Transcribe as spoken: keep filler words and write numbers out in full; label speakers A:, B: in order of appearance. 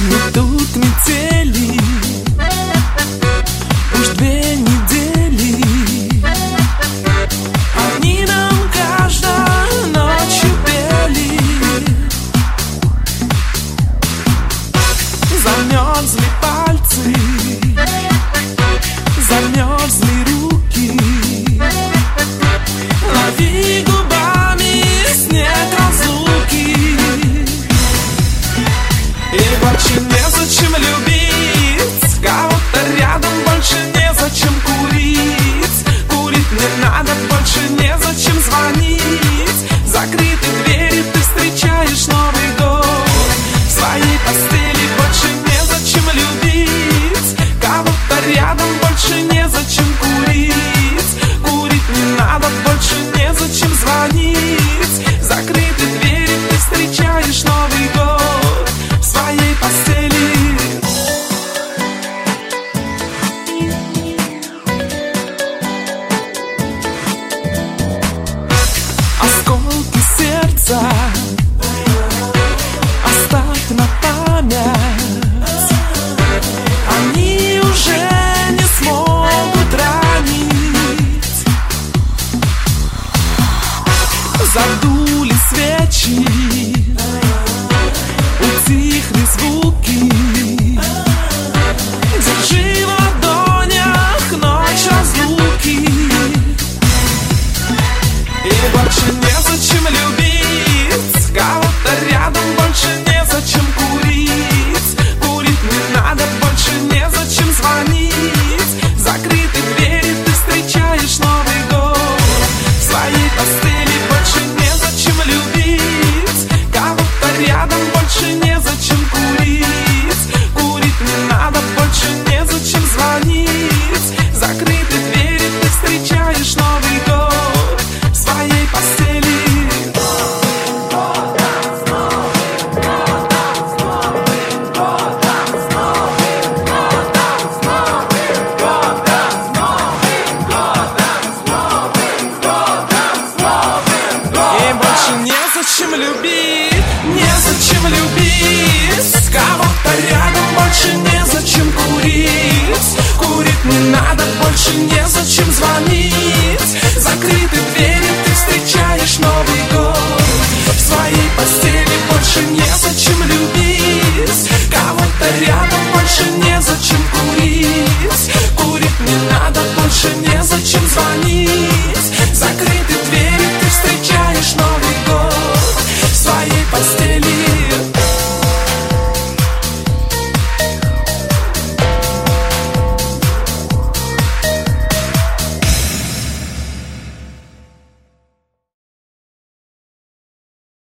A: Ни тут метели, уж две недели. Они нам каждой ночью пели. Замерзли пальцы, замерзли руки. Лови губами снег разлуки. И больше незачем любить кого-то рядом, больше незачем курить. Курить не надо, больше незачем звонить. Закрыты двери, ты встречаешь Новый год в своей постели. Больше незачем любить кого-то рядом, больше незачем курить. Курить не надо, больше незачем звонить. Закрыты двери, ты встречаешь Новый год в своей постели. Осколки сердца оставь на память. Они уже не смогут ранить. Задули свечи, утихли звуки. Держи в ладонях ночь разлуки. И больше незачем любить кого-то рядом, больше незачем курить. Курить не надо, больше незачем звонить. Закрыты двери, ты встречаешь Новый год в своей постели. Больше незачем любить кого-то рядом, больше незачем курить. Курить не надо, больше незачем звонить. Закрыты двери, ты встречаешь Новый год в своей постели. И больше незачем любить, незачем любить кого-то рядом, больше незачем курить. Курить не надо, больше незачем звонить. Закрыты двери, ты встречаешь Новый год в своей постели. Больше незачем любить кого-то рядом, больше незачем курить. Курить не надо, больше незачем звонить. Закрыты двери, ты встречаешь Новый год в своей постели.